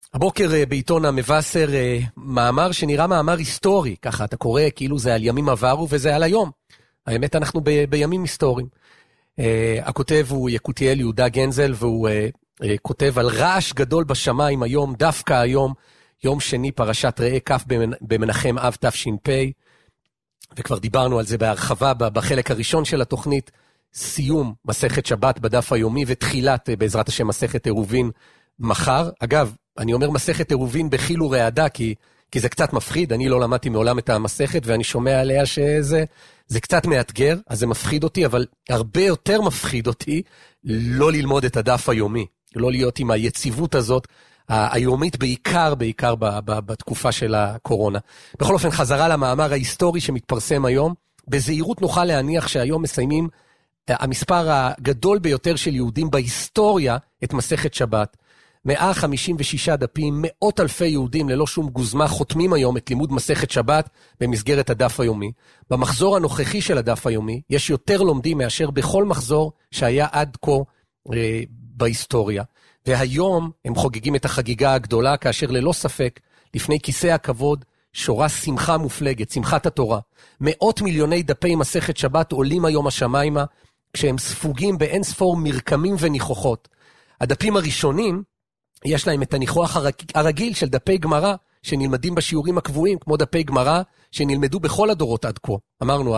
הבוקר בעיתון המבשר מאמר שנראה מאמר היסטורי, ככה אתה קורא כאילו זה על ימים עברו וזה על היום. האמת אנחנו בימים היסטוריים. הכותב הוא יקותיאל יהודה גנזל, והוא כותב על רעש גדול בשמיים היום, דווקא היום, יום שני פרשת ראה כף במנחם אב תש"פ, וכבר דיברנו על זה בהרחבה בחלק הראשון של התוכנית, סיום מסכת שבת בדף היומי ותחילת בעזרת השם מסכת עירובין מחר. אגב, אני אומר מסכת עירובין בחיל ורעדה, כי זה קצת מפחיד, אני לא למדתי מעולם את המסכת, ואני שומע עליה שזה קצת מאתגר, אז זה מפחיד אותי, אבל הרבה יותר מפחיד אותי לא ללמוד את הדף היומי, לא להיות עם היציבות הזאת, היומית בעיקר בתקופה של הקורונה. בכל אופן, חזרה למאמר ההיסטורי שמתפרסם היום, בזהירות נוכל להניח שהיום מסיימים המספר הגדול ביותר של יהודים בהיסטוריה את מסכת שבת. 156 דפים, מאות אלפי יהודים ללא שום גוזמה חותמים היום את לימוד מסכת שבת במסגרת הדף היומי. במחזור הנוכחי של הדף היומי יש יותר לומדים מאשר בכל מחזור שהיה עד כה בהיסטוריה. והיום הם חוגגים את החגיגה הגדולה, כאשר ללא ספק לפני כיסא הכבוד שורה שמחה מופלגת, שמחת התורה. מאות מיליוני דפי מסכת שבת עולים היום השמיימה, כשהם ספוגים באין ספור מרקמים וניחוחות. הדפים הראשונים יש להם את הניחוח הרגיל של דפי גמרא, שנלמדים בשיעורים הקבועים, כמו דפי גמרא, שנלמדו בכל הדורות עד כה. אמרנו,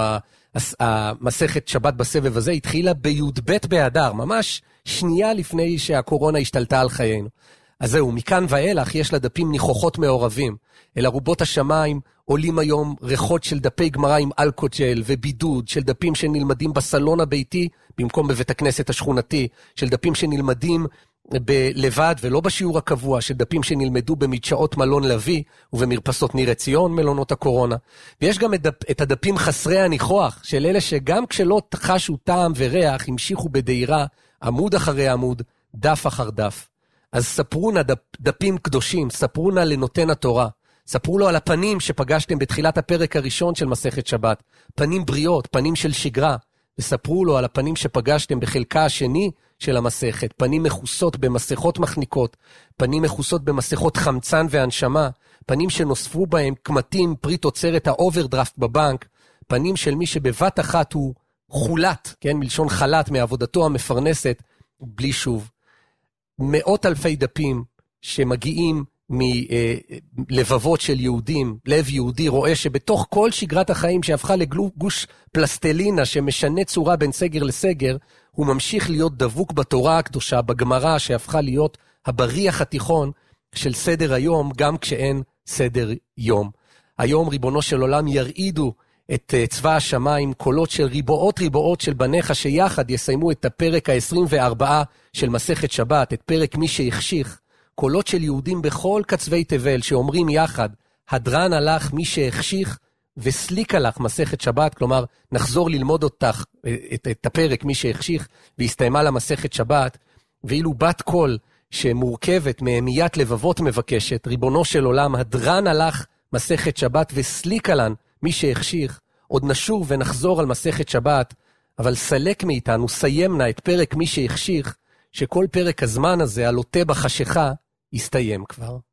המסכת שבת בסבב הזה התחילה בי"ב באדר, ממש שנייה לפני שהקורונה השתלטה על חיינו. אז זהו, מכאן ואילך יש לדפים ניחוחות מעורבים. אל ארובות השמיים עולים היום ריחות של דפי גמרא עם אלכוג'ל ובידוד, של דפים שנלמדים בסלון הביתי, במקום בבית הכנסת השכונתי, של דפים שנלמדים בלבד ולא בשיעור הקבוע, של דפים שנלמדו במדשאות מלון לוי ובמרפסות ניר עציון, מלונות הקורונה. ויש גם את הדפים חסרי הניחוח, של אלה שגם כשלא חשו טעם וריח, המשיכו בדהירה, עמוד אחרי עמוד, דף אחר דף. אז ספרו נא דפים קדושים, ספרו נא לנותן התורה, ספרו לו על הפנים שפגשתם בתחילת הפרק הראשון של מסכת שבת, פנים בריאות, פנים של שגרה, וספרו לו על הפנים שפגשתם בחלקה השני של המסכת, פנים מחוסות במסכות מחניקות, פנים מחוסות במסכות חמצן והנשמה, פנים שנוספו בהם קמטים פרי תוצרת האוברדרפט בבנק, פנים של מי שבבת אחת הוא חולת, כן, מלשון חלת מעבודתו המפרנסת, בלי שוב. מאות אלפי דפים שמגיעים מלבבות של יהודים, לב יהודי רואה שבתוך כל שגרת החיים שהפכה לגוש פלסטלינה שמשנה צורה בין סגר לסגר, הוא ממשיך להיות דבוק בתורה הקדושה, בגמרא שהפכה להיות הבריח התיכון של סדר היום, גם כשאין סדר יום. היום ריבונו של עולם ירעידו את צבא השמיים, קולות של ריבועות של בניך שיחד יסיימו את הפרק ה-24 של מסכת שבת, את פרק מי שהחשיך, קולות של יהודים בכל קצווי תבל שאומרים יחד, הדרן הלך מי שהחשיך וסליק הלך מסכת שבת, כלומר נחזור ללמוד אותך את הפרק מי שהחשיך והסתיימה למסכת שבת, ואילו בת קול שמורכבת מהמיית לבבות מבקשת, ריבונו של עולם, הדרן הלך מסכת שבת וסליק הלן מי שהחשיך, עוד נשוב ונחזור על מסכת שבת, אבל סלק מאיתנו, סיימנה את פרק מי שהחשיך, שכל פרק הזמן הזה, הלוטה בחשיכה, יסתיים כבר.